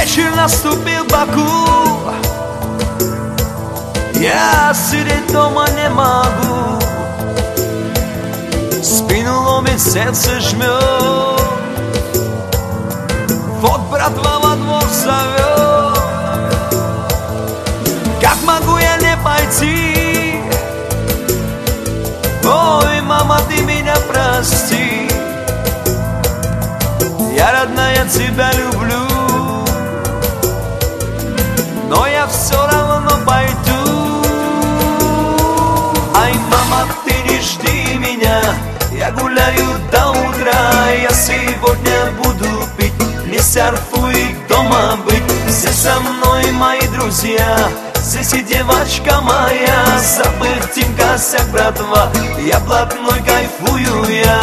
Вечер наступил в Баку, я сидеть дома не могу. Спину ломит, сердце жмет, вот братва во двор зовет. Как могу я не пойти? Ой, мама, ты меня прости. Я, родная, тебя люблю, но я все равно пойду. Ай, мама, ты не жди меня, я гуляю до утра. Я сегодня буду пить, не серфу и дома быть. Все со мной мои друзья, здесь и девочка моя. Забыв тим косяк, братва, я блатной, кайфую я.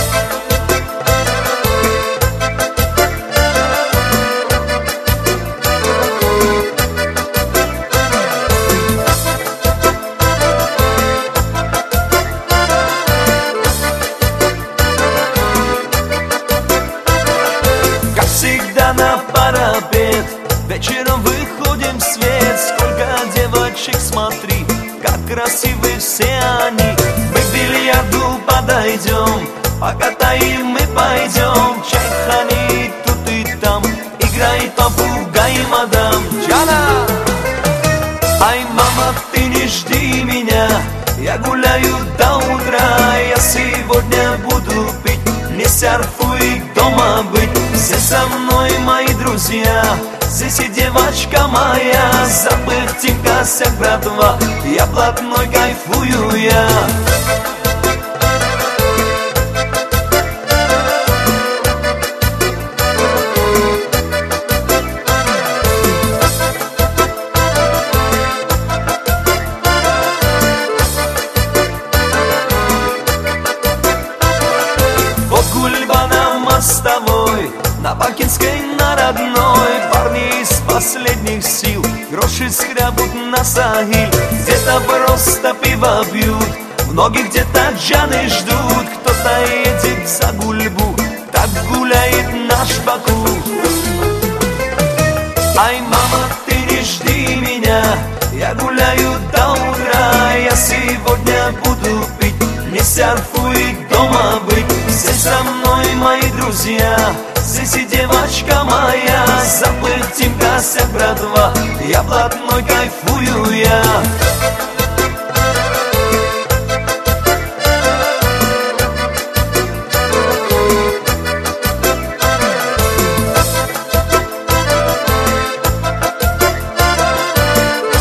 Всегда на парапет, вечером выходим в свет. Сколько девочек, смотри, как красивы все они. Мы к бильярду подойдем, покатаем, мы пойдем. Чайхани тут и там, играет попугай, мадам Джана. Ай, мама, ты не жди меня, я гуляю до утра. Я сегодня буду пить, не серфу и дома быть. Все со мной мои друзья, здесь и девочка моя. Забыв тим косяк, братва, я блатной, кайфую я. Мостовой, на Бакинской, на родной. Парни из последних сил гроши скрябут на Сахиль. Где-то просто пиво пьют, многие где-то джаны ждут. Кто-то едет за Гульбу, так гуляет наш Баку. Ай, мама, ты не жди меня, я гуляю до утра. Я сегодня буду пить, не серфу и дома быть. Все со мной мои друзья, здесь и девочка моя. Забыв тим косяк, братва, я блатной, кайфую я.